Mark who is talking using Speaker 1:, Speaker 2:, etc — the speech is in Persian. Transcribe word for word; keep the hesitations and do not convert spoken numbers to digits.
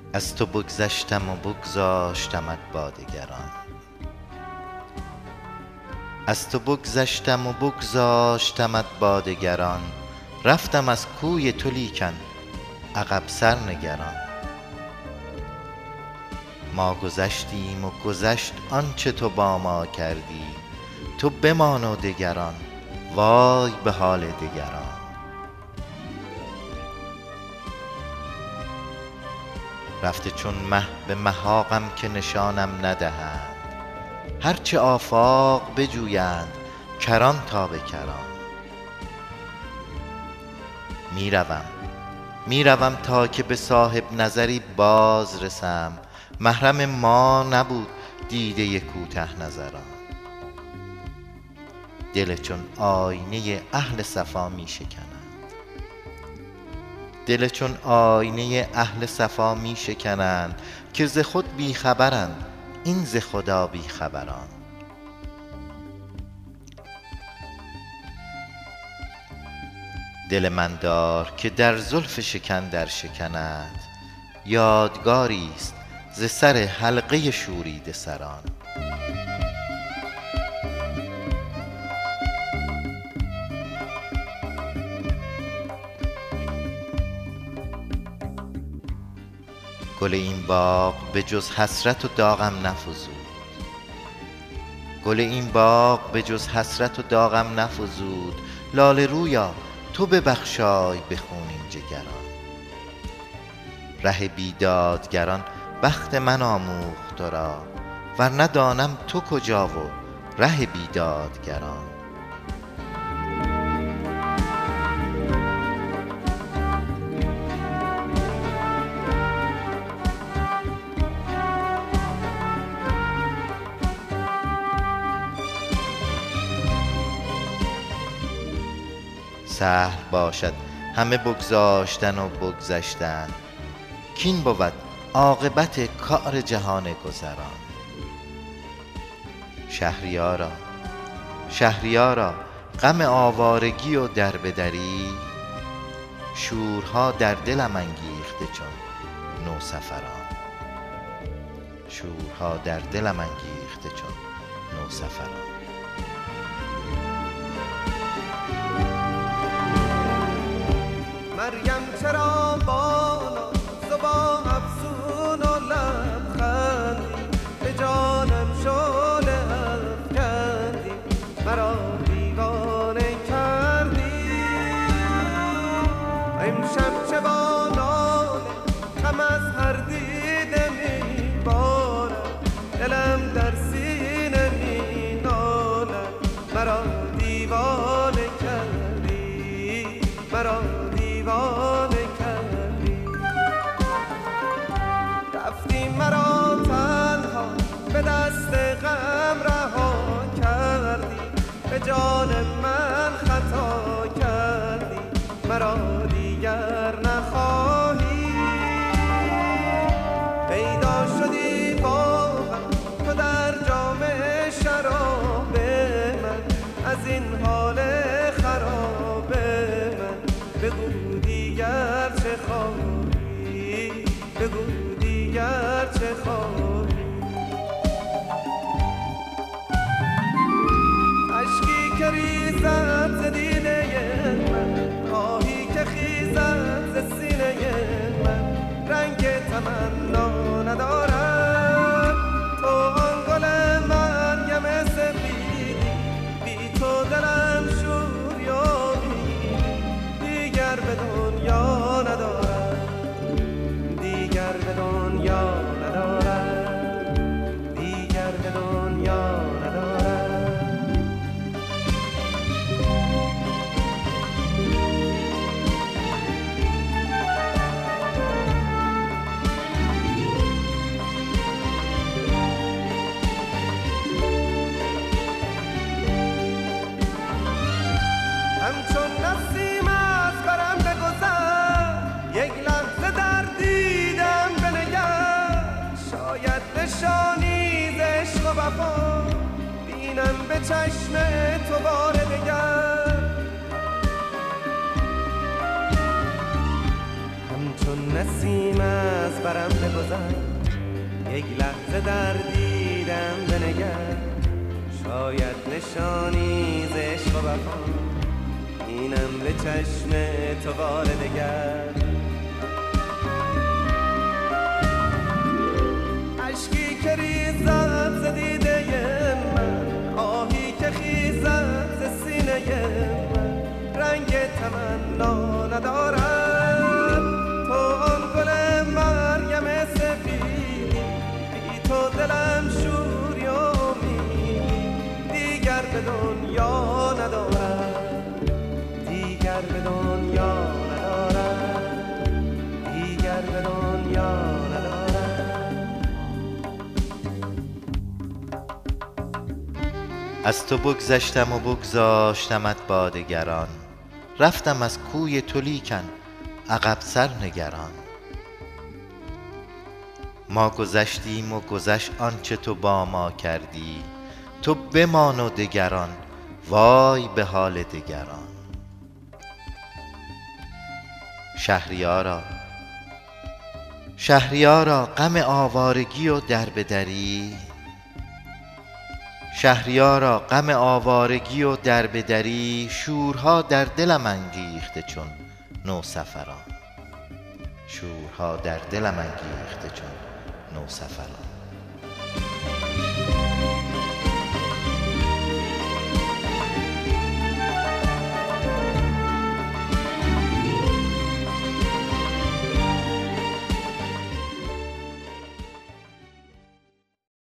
Speaker 1: از تو بگذشتم و بگذاشتمت با دگران، از تو بگذشتم و بگذاشتمت با دگران، رفتم از کوی تو لیکن عقب سر نگران. ما گذشتیم و گذشت آنچه تو با ما کردی، تو بمان و دگران وای به حال دگران. رفته چون مه به محاقم که نشانم ندهند، هرچه آفاق بجویند کران تا به کران. می روم می روم تا که به صاحب نظری باز رسم، محرم ما نبود دیده کوته نظران. دل چون آینه اهل صفا می شکنند، دل چون آینه اهل صفا می شکنند، که ز خود بی خبرند این ز خدا بی خبران. دل من دار که در زلف شکن در شکند، یادگاری است ز سر حلقه شوریده سران. گل این باغ به جز حسرت و داغم نفزود، گل این باغ به جز حسرت و داغم نفزود. لاله رویا تو ببخشای به خونین جگران، ره بیدادگران بخت من آموخت تو را، ور ندانم تو کجا و ره بیدادگران. سهل باشد همه بگذاشتن و بگذشتن، کین بود عاقبت کار جهان گذران. شهریارا شهریارا غم آوارگی و دربدری، شورها در دلم انگیخته چون نوسفران. شورها در دلم انگیخته چون نوسفران.
Speaker 2: مریم چرا با ناز و با افسون و لبخندی به جانم شعله افکندی، مرا دیوانه کردی. امشب چه با ناله غم از هر دیده میبارم، دلم در سینه مینالد، مرا دیوانه کردی، مرا دیوانه کردی. رفتی مرا تنها به دست غم رها کردی، به جان من خطا کردی، مرا دیگر نخواهی. پیدا شدی واقعا تو در جام شراب من، از این حال خراب من بگو دیگر چه خواهی، بگو دیگر چه خواهی. اشکی که ریزد ز دیده من، آهی که خیزد ز سینه من، رنگ تمنا ندارد تو آن گل مریم سپیدی. بی تو دلم شور یابی، دیگر به دنیا ندارم، دیگر به دنیا ندارم، دیگر به دنیا ندارم. همچون نسیم از برم بگذر، یک لحظه در دیدم بنگر. شاید نشانی ز عشق و وفا بینم به چشم تو بار دگر. همچون نسیم از برم بگذر، یک لحظه در دیدم بنگر، شاید نشانی ز عشق و وفا، اینم به چشم تو بار دگر. اشکی که ریزد ز دیده من، آهی که خیزد ز سینه من، رنگ تمنا ندارد تو آن گل مریم سفیدی، بی تو دلم شوری و امیدی دیگر به دنیا ندارد، دیگر به دنیا ندارد، دیگر به دنیا ندارد.
Speaker 1: از تو بگذشتم و بگذاشتمت با دگران، رفتم از کوی تو لیکن عقب سر نگران. ما گذشتیم و گذشت آنچه تو با ما کردی، تو بمان و دگران وای به حال دگران. شهریارا شهریارا غم آوارگی و دربدری، شهریارا غم آوارگی و دربدری، شورها در دلم انگیخته چون نوسفران، شورها در دلم انگیخته چون نوسفران.